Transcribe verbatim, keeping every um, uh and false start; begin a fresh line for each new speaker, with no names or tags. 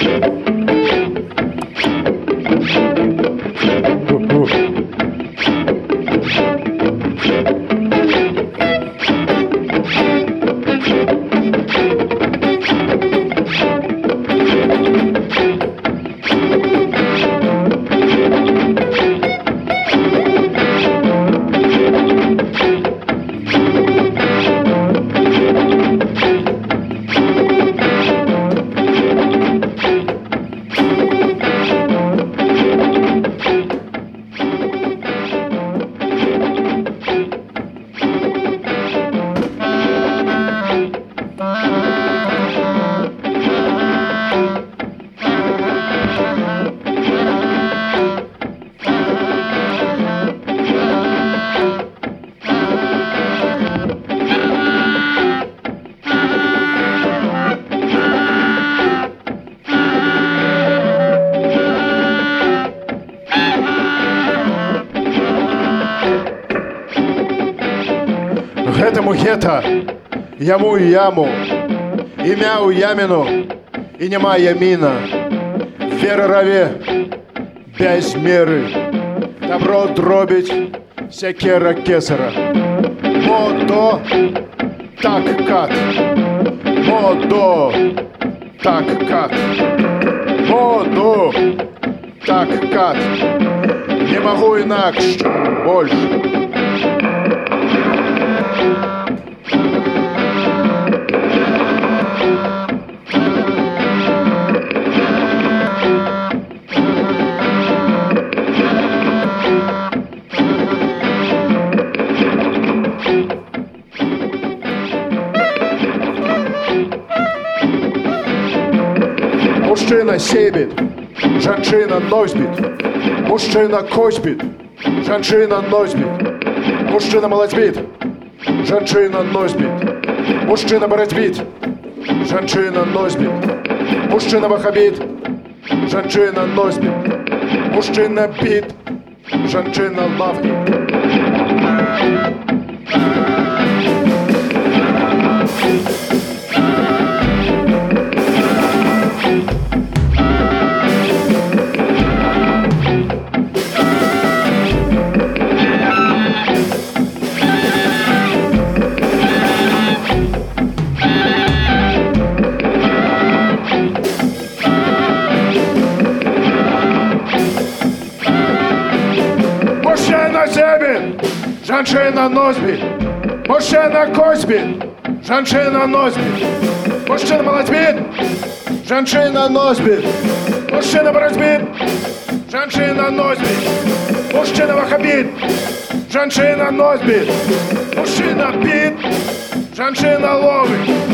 Гэтаму гета, яму і яму, імя ў яміну, і няма яміна. Вера раве, без меры, добро дробіць, сякера кесара. Модо, так кат, модо, так кат, модо, так кат. Не магу інакш, больш. Мужчина сєбіт, жанчина носьбіт. Мужчина косьбіт, жанчина носьбіт. Мужчина молодьбіт, жанчина носьбіт. Мужчина боротьбіт, жанчина носьбіт. Мужчина вахабіт, жанчина носьбіт. Мужчина біт, жанчина лавгіт. Мужчина сєбіт, жанчина носьбіт. Мужчина косьбіт, жанчина носьбіт. Мужчина молодьбіт, жанчина носьбіт. Мужчина боротьбіт, жанчина носьбіт. Мужчина вахабіт, жанчина носьбіт. Мужчина біт, жанчина ловить.